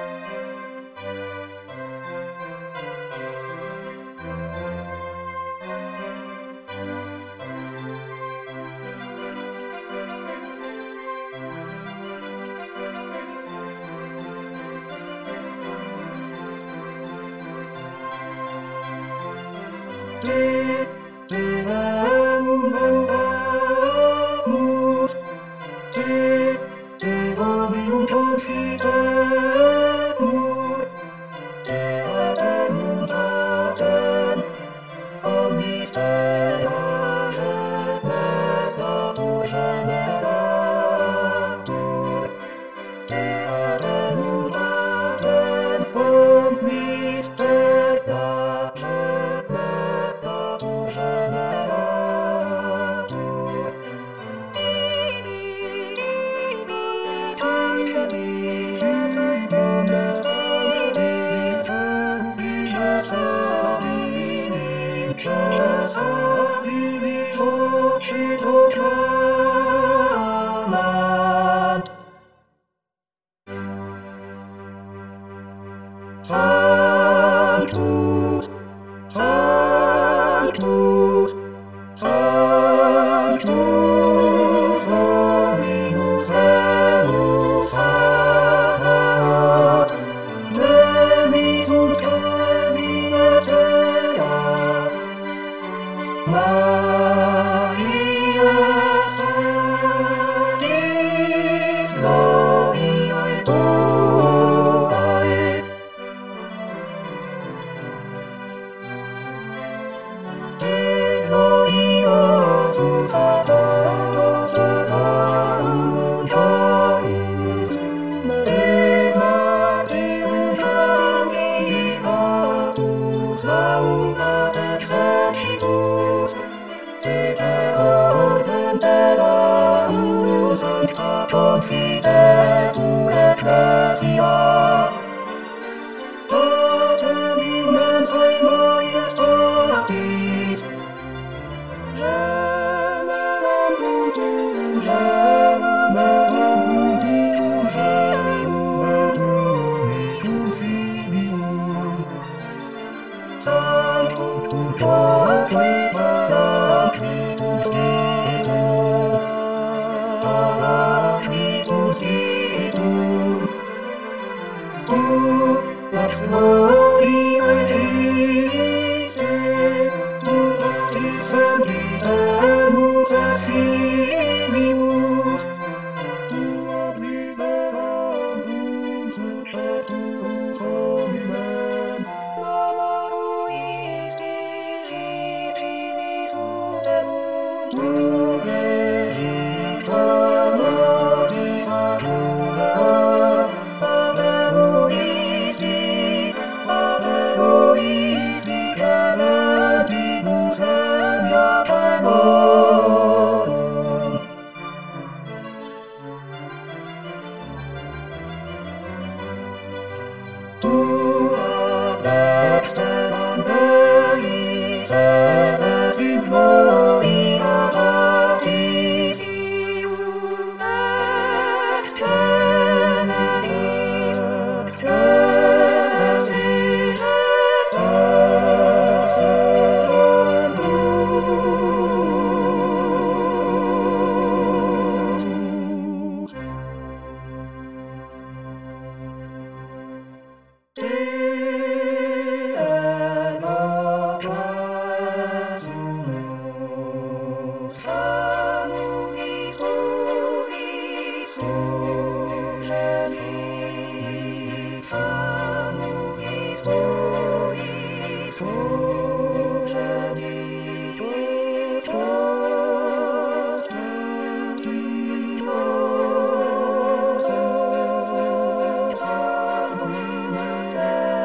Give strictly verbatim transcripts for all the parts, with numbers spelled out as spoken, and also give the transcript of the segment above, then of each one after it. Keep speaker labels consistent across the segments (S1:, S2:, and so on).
S1: Sanctus, Sanctus, Sanctus, Dominus Deus Sabaoth, Deus ut Domine Dea, Maria Sanctis Gloriae Tuae. Gloriosus Adoros Deum Deus, de Deum Magnificatus laudat exercitus, de Ordem Deus sancta confidetur Ecclesia, Patem immensae majestatis, Remeram punctum rerum et multitum rerum et unitum filium, Sanctum Patri, Sanctus Spiritus, Paracritus Spiritus, ut ex gloriae Christi, ut actis semblitemus es Filius, ut ad liberam cum succeturus hominem, Lamaruisti Virginis Deum, tu relicta nobis adjuvea, Aberuisti, Aberuisti credentibus enia caenorum. Tu ad exteram Deis et es in gloria Patris, ium ex generis, ex genesis et excellentus. Dei evocamus, famuis tuis surgenti, famuis tuis surgenti, ut post gentios et sanguinis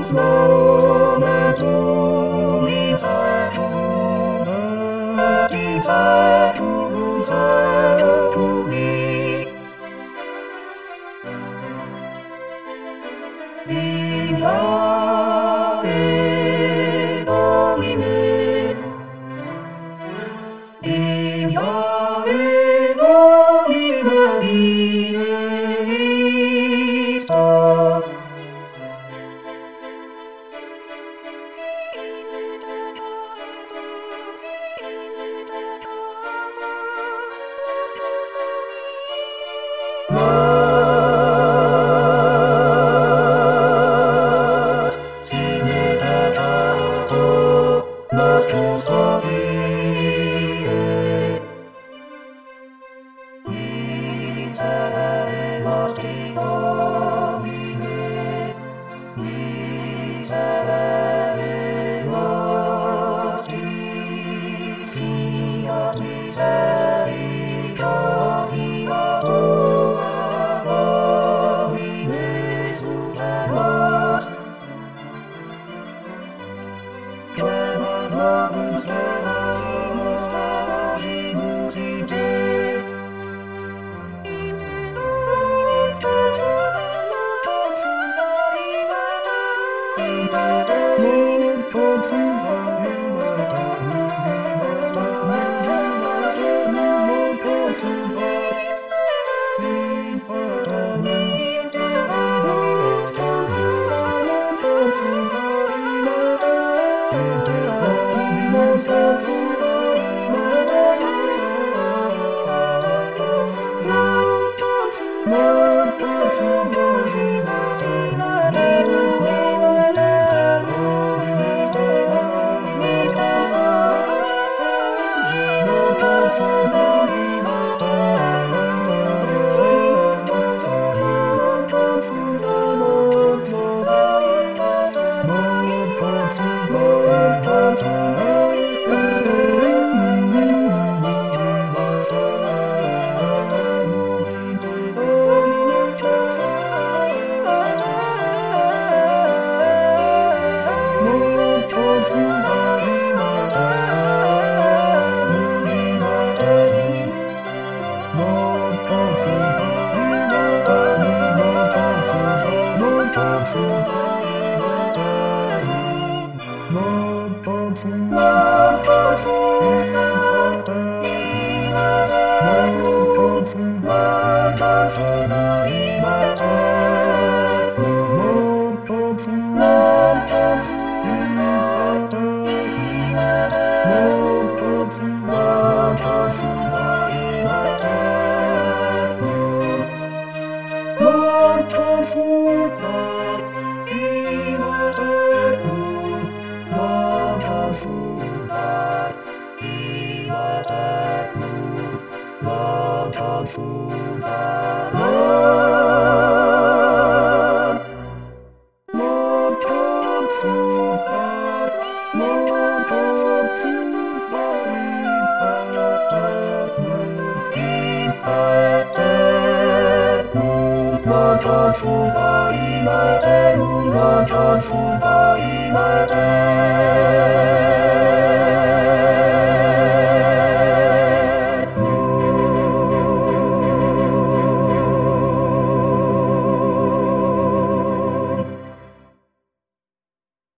S1: 出发，一马带路，马车出发，一马带。